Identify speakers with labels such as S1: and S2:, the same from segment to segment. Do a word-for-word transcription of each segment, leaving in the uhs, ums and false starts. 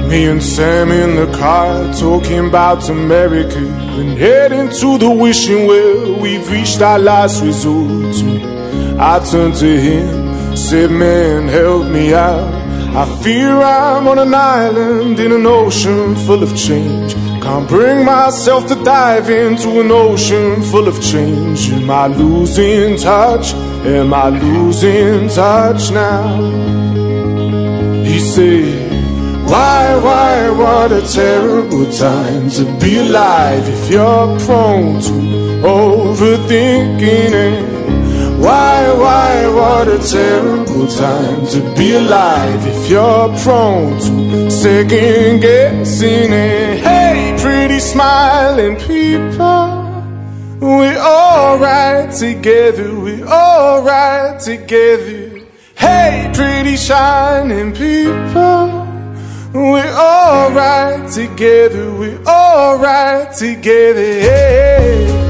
S1: Me and Sam in the car talking about America and heading to the wishing well. We've reached our last resort. I turned to him, said, man, help me out. I fear I'm on an island in an ocean full of change. Can't bring myself to dive into an ocean full of change. Am I losing touch? Am I losing touch now? He said, why, why, what a terrible time to be alive if you're prone to overthinking it. Why, why, what a terrible time to be alive if you're prone to second guessing it. Hey, pretty smiling people, we're all right together, we're all right together. Hey, pretty shining people, we're all right together, we're all right together. Hey.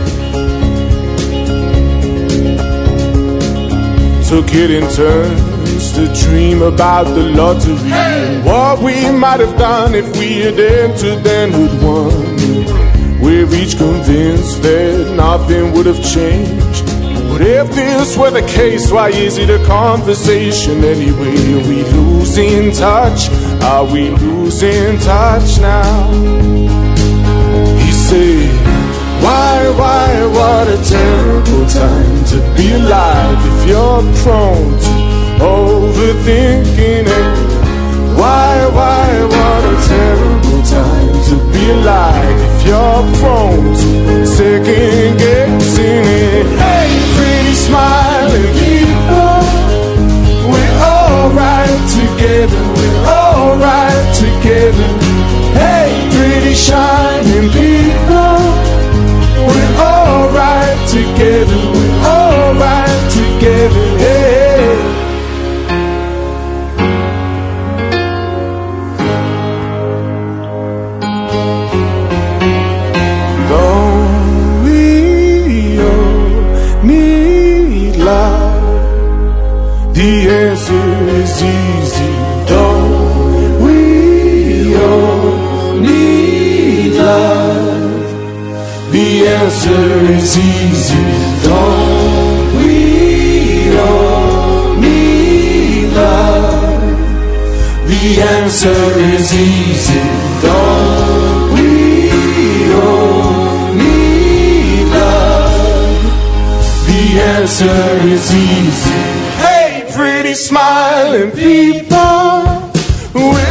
S1: Took it in turns to dream about the lottery, hey, and what we might have done if we had entered then who'd won. We're each convinced that nothing would have changed. But if this were the case, why is it a conversation anyway? Are we losing touch? Are we losing touch now? He said, why, why, what a terrible time to be alive if you're prone to overthinking it. Why, why, what a terrible time to be alive if you're prone to second guessing it. Hey, pretty smiling people, we're all right together, we're all right together. Hey, pretty shining people, we're all right together, we're all right together, hey. Though we all need love, the answer is easy. Though we all need love, the answer is easy. Don't we all need love? The answer is easy. Don't we all need love? The answer is easy. Hey, pretty smiling people, we're